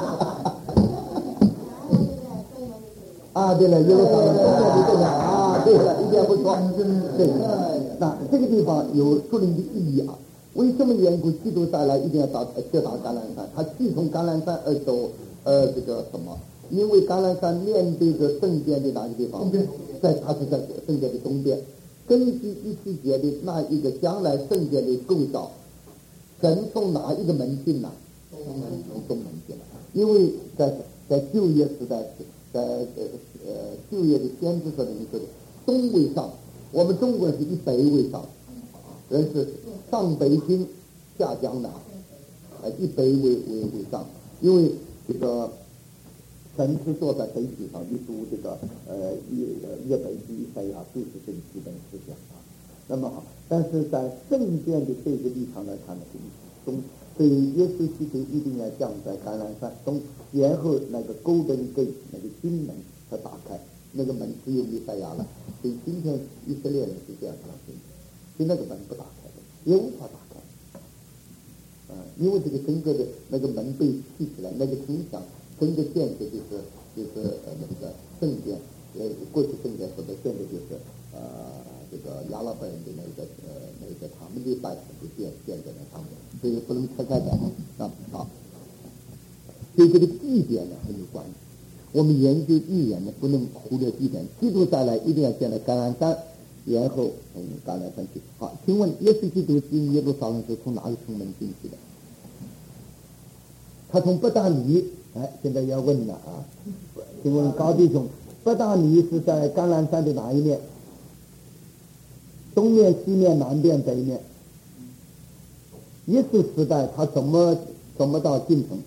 啊，对了，耶路撒冷，对对对啊，对了，一点不错，对。那这个地方有属灵的意义啊。为什么缘故？基督再来一定要到去到橄榄山？他去从橄榄山而走，呃，这个什么？因为橄榄山面对着圣殿的哪个地方？在它是在圣殿的东边。根据第七节的那一个将来圣殿的构造，神从哪一个门进来？从东门进来。因为在在旧约时代。在呃呃旧约的先知说的你说的东为上，我们中国人是以北为上，人是上北京下江南，啊以北为为为上，因为这个神是坐在北极上，一读这个呃一一北极一北啊，都是这个基本思想啊。那么好，但是在圣殿的这个立场来看呢，东。所以耶稣基督一定要降在橄榄山东，然后那个 Golden Gate 那个金门它打开，那个门只有弥赛亚了。所以今天以色列人是这样相信，所以那个门不打开的，也无法打开。啊，因为这个整个的那个门被砌起来，那个城墙整个建设就是就是呃那个圣殿，呃过去圣殿说的现在就是呃这个亚拉伯人的那个呃那个他们的拜坛就建建在那上面。这个不能拆开的啊！好，所以这个地点呢很有关系。我们研究预言呢，不能忽略地点。基督再来一定要建在橄榄山，然后从橄榄山去。好，请问耶稣基督进耶路撒冷是从哪个城门进去的？他从伯大尼哎，现在要问了啊，请问高弟兄，伯大尼是在橄榄山的哪一面？东面、西面、南边、北面？耶稣时代他怎么怎么到进城？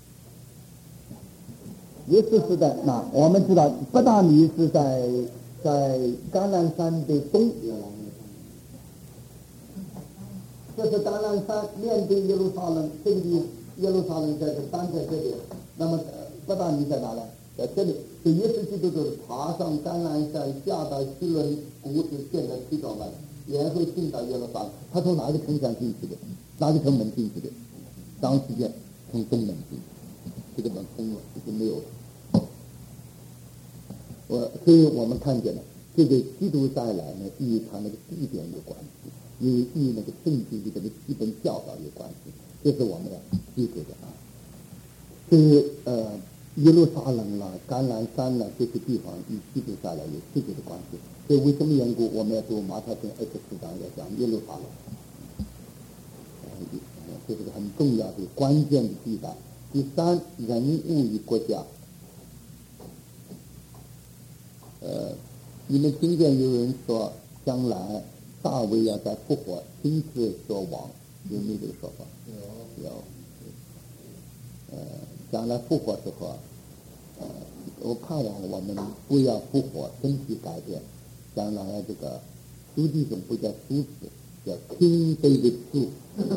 耶稣时代，那我们知道伯大尼是在在橄榄山的东，这是橄榄山面对耶路撒冷，这个地耶路撒冷在这山在这里，那么伯大尼在哪呢？在这里。所以耶稣基督就是爬上橄榄山，下到希伦谷子建的七道门，然后进到耶路撒冷。他从哪个城墙进去的？哪个城门进去的？当时间从东门进去，这个门封了，已经没有了。我所以我们看见了，这个基督再来呢，与他那个地点有关系，与与那个圣经的这个基本教导有关系，这是我们要记住的啊。所以呃，耶路撒冷啦、橄榄山啦这些地方与基督再来有直接的关系。所以为什么缘故，我们要读马太福音二十四章要讲耶路撒冷，这是个很重要的关键的地带。第三，人物与国家。呃，你们听见有人说将来大卫要在复活亲自做王，有没有这个说法？有。有。呃，将来复活之后，呃，我盼望我们不要复活，身体改变，将来这个书记中不叫书子，叫 King David 书，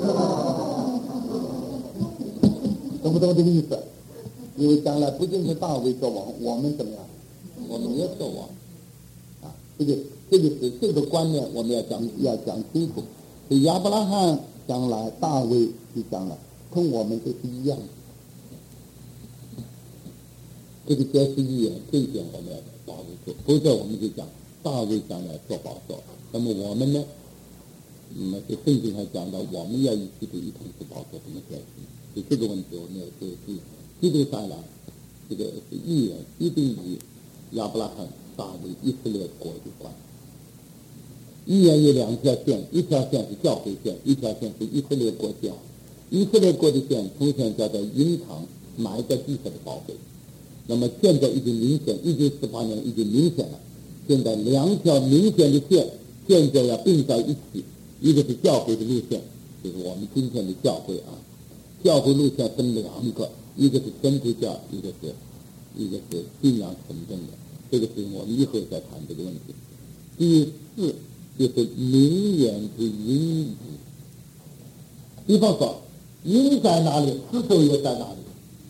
懂不懂这个意思？因为将来不仅是大卫做王，我们怎么样？我们也做王啊！这个这个是这个观念，我们要讲要讲清楚。所以亚伯拉罕将来，大卫是将来，跟我们都是一样的。这个解释预言这一点我们要把握住，否则我们就讲大卫将来做宝座。那么我们呢？那么在圣经上讲到，我们要与基督一同做宝座，怎么解释？所以这个问题我们要注意。基督再来，这个是预言一定与亚伯拉罕、大卫、以色列国有关。预言有两条线，一条线是教会线，一条线是以色列国线。以色列国的线从前叫做隐藏埋在地下的宝贝，那么现在已经明显，一九四八年已经明显了。现在两条明显的线，现在要并在一起，一个是教会的路线，就是我们今天的教会啊。教会路线分两个，一个是天主教，一个是一个是信仰纯正的。这个是我们以后再谈这个问题。第四就是明言之隐语。比方说，隐在哪里，石头也在哪里。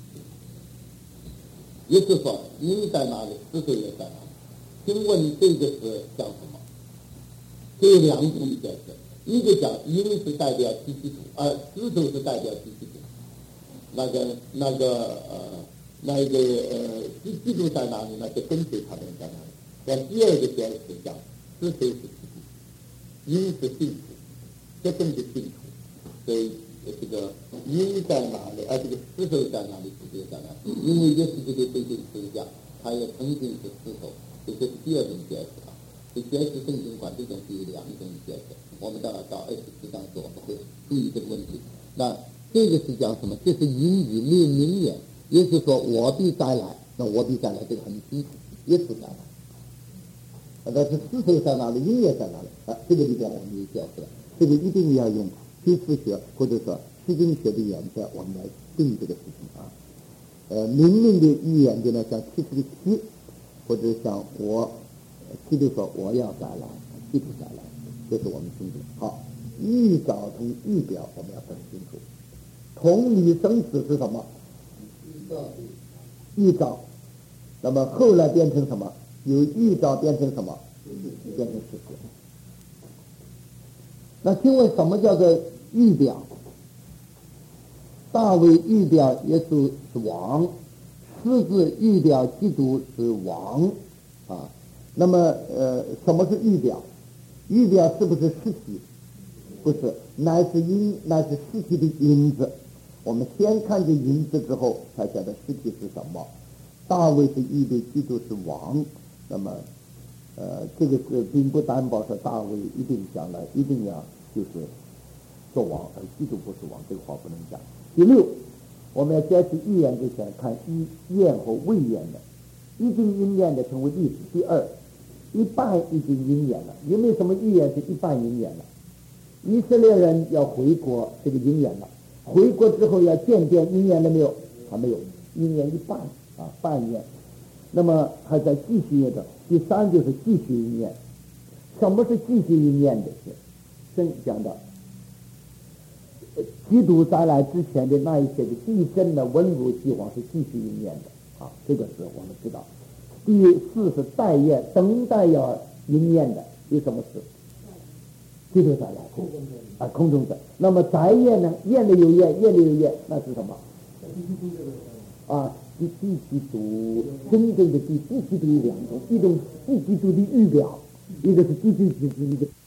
也就是说，隐在哪里，石头也在哪里。请问这个是讲什么？这有两种解释，一个讲隐是代表基督徒，而石头是代表基督徒。那个那个呃，那个呃，基基督在哪里？那就跟随他们在哪里。但第二个解释讲，石头是基督，因是信徒，这更是信徒。所以这个因在哪里，而这个石头在哪里，石头在哪里？因为耶稣基督对这个十字架，他也曾经是石头，这是第二种解释啊。所以解释圣经管这种是有两种解释。我们到到二十四章时我们会注意这个问题。那这个是讲什么？这是隐语没有明言，也就是说我必再来，那我必再来，这个很清楚，耶稣再来。啊，但是石头在哪里，隐也在哪里啊？这个里边我们就解释了，这个一定要用批次学或者说释经学的原则，我们来定这个事情啊。呃，明明的预言就呢，像七十的七，或者像我基督说我要再来，基督再来，这是我们清楚。好，预兆同预表我们要分清楚。同理生死是什么？预兆。那么后来变成什么？由预兆变成什么？变成事实。那请问什么叫做预表？大卫预表耶稣是王，狮子预表基督是王啊。那么呃，什么是预表？预表是不是实体？不是，乃是因，乃是实体的影子。我们先看见影子之后，才晓得实体是什么。大卫是预表基督是王，那么呃，这个是并不担保说大卫一定将来一定要就是做王，而基督不是王，这个话不能讲。第六， 我们要解释预言之前，看一验和未验的，已经应验的成为历史。第二，一半已经应验了，有没有什么预言是一半应验了？以色列人要回国，这个应验了。回国之后要建殿，应验了没有？还没有，应验一半啊，半验。那么还在继续验着。第三就是继续应验。什么是继续应验的是？圣讲的，基督再来之前的那一些的地震的温柔计划是继续应验的啊，这个是我们知道。第四是待验，等待要应验的有什么事？基督再来啊，空中的。那么再验呢？验的有验，验的有验，那是什么？啊，第第基督真正的第第基督有两种，一种第基督的预表，一个是第第基督的。